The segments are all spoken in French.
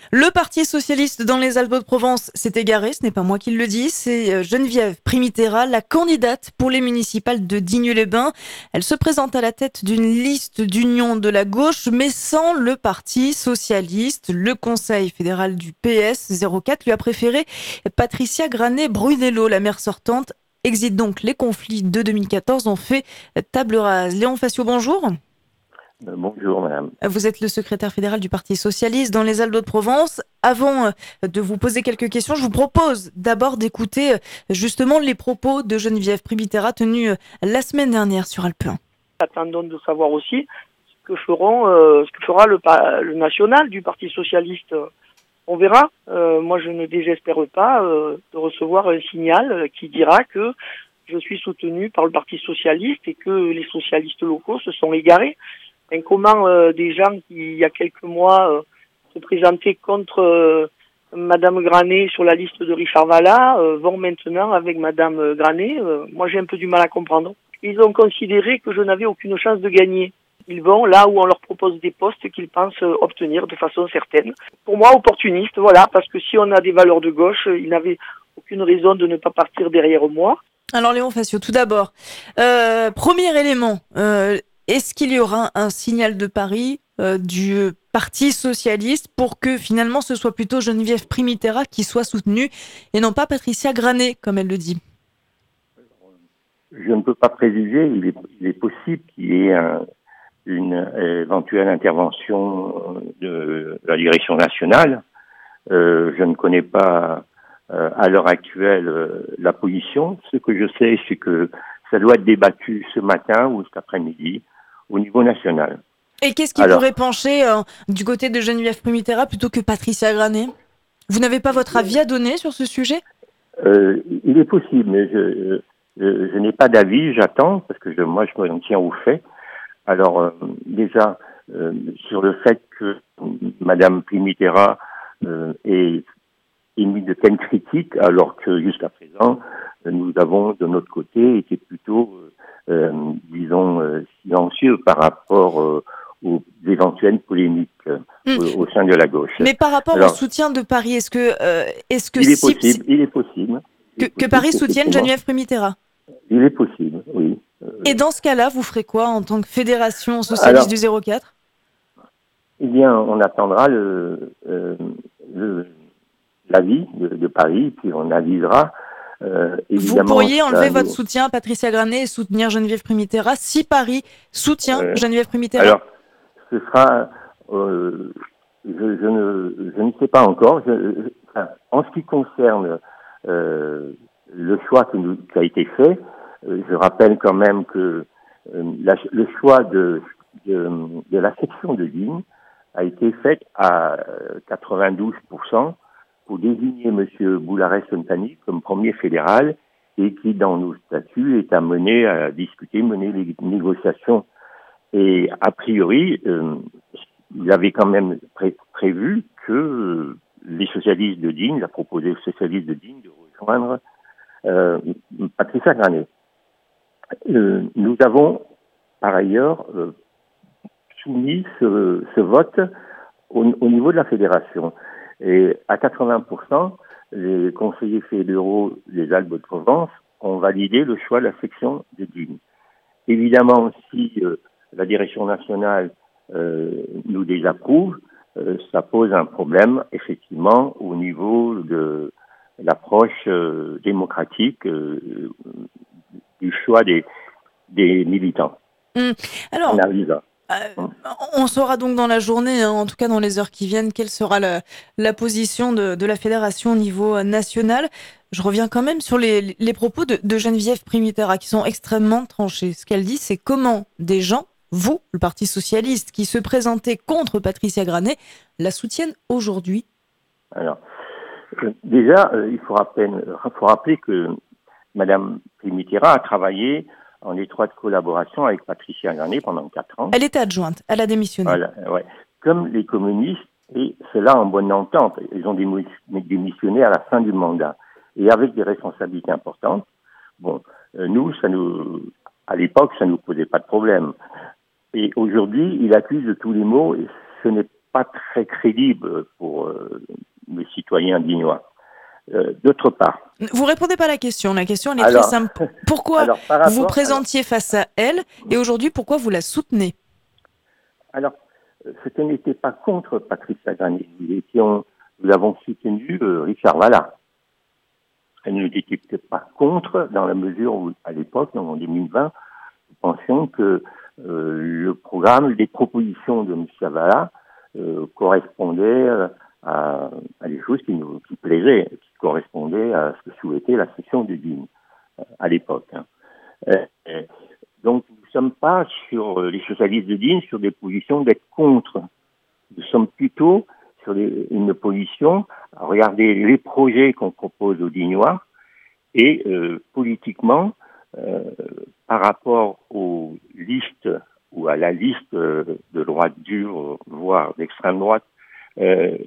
Le Parti socialiste dans les Alpes-de-Provence s'est égaré, ce n'est pas moi qui le dis, c'est Geneviève Primiterra, la candidate pour les municipales de Digne-les-Bains. Elle se présente à la tête d'une liste d'union de la gauche, mais sans le Parti socialiste. Le Conseil fédéral du PS 04 lui a préféré Patricia Granet-Brunello, la maire sortante. Exit donc les conflits de 2014, ont fait table rase. Léon Facio, bonjour. Bonjour madame. Vous êtes le secrétaire fédéral du Parti socialiste dans les Alpes-de-Provence. Avant de vous poser quelques questions, je vous propose d'abord d'écouter justement les propos de Geneviève Primiterra tenus la semaine dernière sur Alpe 1. Attendons de savoir aussi ce que fera le national du Parti socialiste. On verra. Moi, je ne désespère pas de recevoir un signal qui dira que je suis soutenu par le Parti socialiste et que les socialistes locaux se sont égarés. Et comment des gens qui, il y a quelques mois, se présentaient contre Madame Granet sur la liste de Richard Vallat, vont maintenant avec Madame Granet. Moi, j'ai un peu du mal à comprendre. Ils ont considéré que je n'avais aucune chance de gagner. Ils vont là où on leur propose des postes qu'ils pensent obtenir de façon certaine. Pour moi, opportuniste, voilà, parce que si on a des valeurs de gauche, ils n'avaient aucune raison de ne pas partir derrière moi. Alors Léon Facio, tout d'abord, premier élément, est-ce qu'il y aura un signal de Paris du Parti socialiste pour que finalement ce soit plutôt Geneviève Primiterra qui soit soutenue et non pas Patricia Granet, comme elle le dit? Je ne peux pas préjuger, il est possible qu'il y ait une éventuelle intervention de la direction nationale. Je ne connais pas à l'heure actuelle la position. Ce que je sais, c'est que ça doit être débattu ce matin ou cet après-midi au niveau national. Et qu'est-ce qui Alors, pourrait pencher du côté de Geneviève Primiterra plutôt que Patricia Granet? Vous n'avez pas votre avis à donner sur ce sujet? il est possible, mais je n'ai pas d'avis, j'attends, parce que moi je me tiens aux faits. Alors, déjà, sur le fait que Madame Primiterra ait émis de telles critiques, alors que jusqu'à présent, nous avons de notre côté été plutôt, silencieux par rapport aux éventuelles polémiques au sein de la gauche. Mais par rapport au Alors, soutien de Paris, est-ce que il est possible que Paris soutienne Geneviève Primiterra? Il est possible, oui. Et dans ce cas-là, vous ferez quoi en tant que fédération socialiste Alors, du 04? eh bien, on attendra l'avis de Paris, puis on avisera. Vous Évidemment, pourriez enlever votre soutien à Patricia Granet et soutenir Geneviève Primiterra si Paris soutient Geneviève Primiterra? alors, ce sera, je ne sais pas encore. En ce qui concerne le choix qui a été fait, je rappelle quand même que le choix de la section de Digne a été fait à 92% pour désigner M. Boularet-Sontani comme premier fédéral et qui, dans nos statuts, est amené à mener les négociations. Et a priori, il avait quand même prévu que les socialistes de Digne, il a proposé aux socialistes de Digne de rejoindre Patricia Granet. Nous avons, par ailleurs, soumis ce vote au niveau de la fédération. Et à 80%, les conseillers fédéraux des Alpes-de-Provence ont validé le choix de la section de Digne. Évidemment, si la direction nationale nous désapprouve, ça pose un problème, effectivement, au niveau de l'approche démocratique du choix des militants. Alors, On arrive là. on saura donc dans la journée, en tout cas dans les heures qui viennent, quelle sera la position de la fédération au niveau national. Je reviens quand même sur les propos de Geneviève Primiterra qui sont extrêmement tranchés. Ce qu'elle dit, c'est comment des gens, vous, le Parti socialiste, qui se présentez contre Patricia Granet, la soutiennent aujourd'hui. Alors, déjà, il faut rappeler que Madame Primiterra a travaillé en étroite collaboration avec Patricia Granet pendant 4 ans. Elle était adjointe, elle a démissionné. Voilà, ouais. Comme les communistes, et cela en bonne entente, ils ont démissionné à la fin du mandat, et avec des responsabilités importantes. Bon, à l'époque, ça nous posait pas de problème. Et aujourd'hui, il accuse de tous les maux, et ce n'est pas très crédible pour les citoyens dignois. D'autre part... Vous répondez pas à la question. La question, elle est très simple. Pourquoi vous vous présentiez face à elle et aujourd'hui, pourquoi vous la soutenez? Alors, ce n'était pas contre Patricia Granet. Nous avons soutenu Richard Vallat. Elle ne l'était peut-être pas contre dans la mesure où, à l'époque, en 2020, nous pensions que le programme, les propositions de M. Vallat correspondaient à des choses qui plaisaient, qui correspondaient à ce que souhaitait la section de Digne à l'époque. Donc, nous ne sommes pas sur les socialistes de Digne sur des positions d'être contre. Nous sommes plutôt sur une position à regarder les projets qu'on propose aux Dignois et politiquement, par rapport aux listes ou à la liste de droite dure, voire d'extrême droite, c'est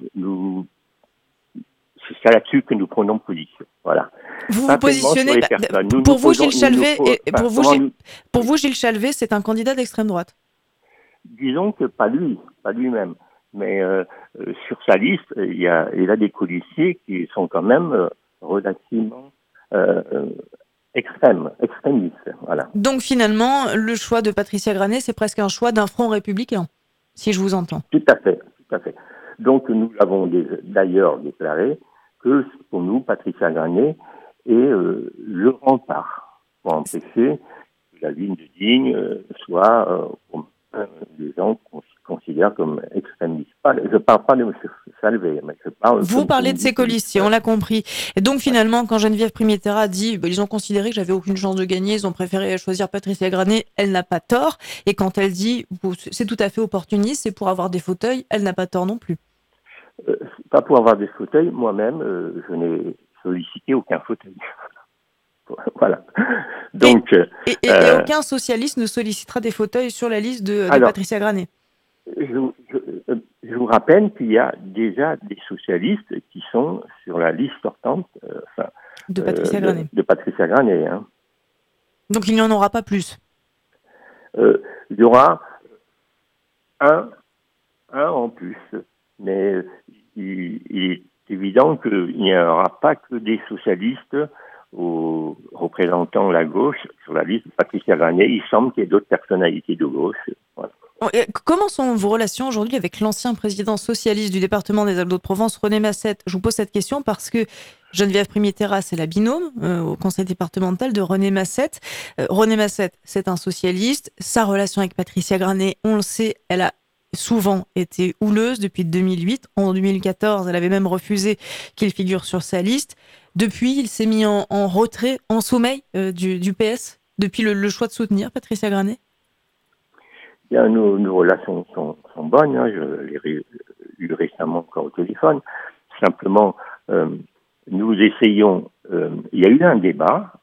ça là-dessus que nous prenons position. Voilà. Vous vous positionnez pour vous, Gilles Chalvet, pour vous, Gilles Chalvet, c'est un candidat d'extrême droite. Disons que pas lui-même, mais sur sa liste, il a des colistiers qui sont quand même relativement extrémistes. Voilà. Donc finalement, le choix de Patricia Granet, c'est presque un choix d'un front républicain, si je vous entends. Tout à fait. Donc nous l'avons d'ailleurs déclaré que pour nous, Patricia Granet est le rempart pour empêcher que la ligne de Digne soit des gens qu'on considère comme extrémistes. Je ne parle pas de M. Chalvet, mais je parle... Vous parlez de ses colistiers, on l'a compris. Et donc finalement, quand Geneviève Primitiera dit ils ont considéré que j'avais aucune chance de gagner, ils ont préféré choisir Patricia Granet, elle n'a pas tort. Et quand elle dit c'est tout à fait opportuniste, c'est pour avoir des fauteuils, elle n'a pas tort non plus. Pas pour avoir des fauteuils, moi-même, je n'ai sollicité aucun fauteuil. Voilà. Donc, et aucun socialiste ne sollicitera des fauteuils sur la liste de Patricia Granet. Je vous rappelle qu'il y a déjà des socialistes qui sont sur la liste sortante de Patricia Granet. De Patricia Granet, hein. Donc il n'y en aura pas plus. Il y aura un en plus, mais il est évident qu'il n'y aura pas que des socialistes représentant la gauche sur la liste de Patricia Granet. Il semble qu'il y ait d'autres personnalités de gauche. Voilà. Comment sont vos relations aujourd'hui avec l'ancien président socialiste du département des Alpes-de-Haute-Provence, René Massette? Je vous pose cette question parce que Geneviève Primitiera, c'est la binôme au conseil départemental de René Massette. René Massette, c'est un socialiste. Sa relation avec Patricia Granet, on le sait, elle a souvent été houleuse depuis 2008. En 2014, elle avait même refusé qu'il figure sur sa liste. Depuis, il s'est mis en retrait, en sommeil du PS, depuis le choix de soutenir Patricia Granet. Bien, nos relations sont bonnes, hein. Je l'ai eu récemment encore au téléphone. Simplement, nous essayons... il y a eu un débat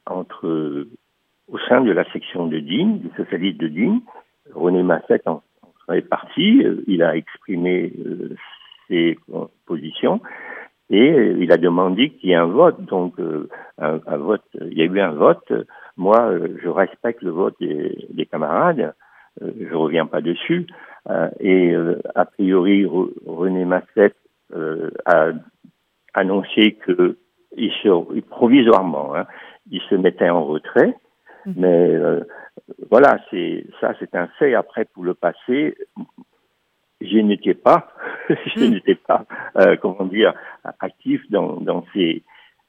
au sein de la section de Digne, du socialiste de Digne. René Massette en est parti, il a exprimé ses positions et il a demandé qu'il y ait un vote. Donc, un vote, il y a eu un vote. Moi, je respecte le vote des camarades. Je reviens pas dessus. Et a priori, René Massette a annoncé que provisoirement, il se mettait en retrait. Mais voilà, c'est un fait. Après, pour le passé, je n'étais pas actif dans ces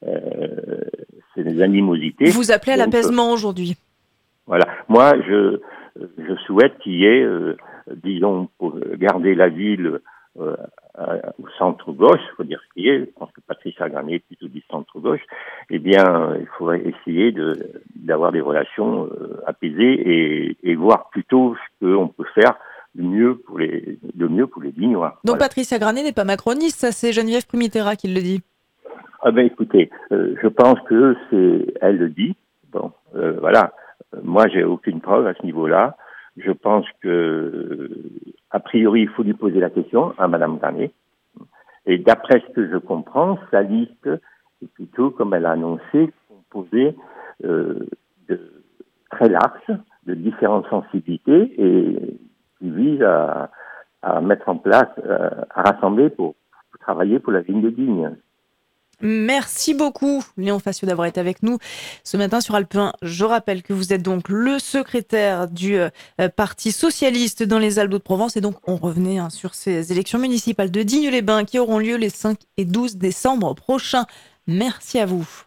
animosités. Vous appelez à l'apaisement aujourd'hui. Voilà. Moi, je souhaite qu'il y ait, disons, pour garder la ville au centre-gauche, il faut dire ce qu'il y a, je pense que Patricia Granet est plutôt du centre-gauche, eh bien, il faudrait essayer d'avoir des relations apaisées et voir plutôt ce qu'on peut faire de mieux pour les Dignois. Donc voilà. Patricia Granet n'est pas macroniste, ça c'est Geneviève Primitiera qui le dit. Ah ben écoutez, je pense que elle le dit. Bon, voilà. Moi, j'ai aucune preuve à ce niveau-là. Je pense que, a priori, il faut lui poser la question à Madame Granet. Et d'après ce que je comprends, sa liste est plutôt, comme elle a annoncé, composée de très large, de différentes sensibilités et qui vise à à mettre en place, à rassembler pour travailler pour la ville de Digne. Merci beaucoup, Léon Fassiot, d'avoir été avec nous ce matin sur Alpe 1. Je rappelle que vous êtes donc le secrétaire du Parti socialiste dans les Alpes-de-Provence. Et donc, on revenait sur ces élections municipales de Digne-les-Bains qui auront lieu les 5 et 12 décembre prochains. Merci à vous.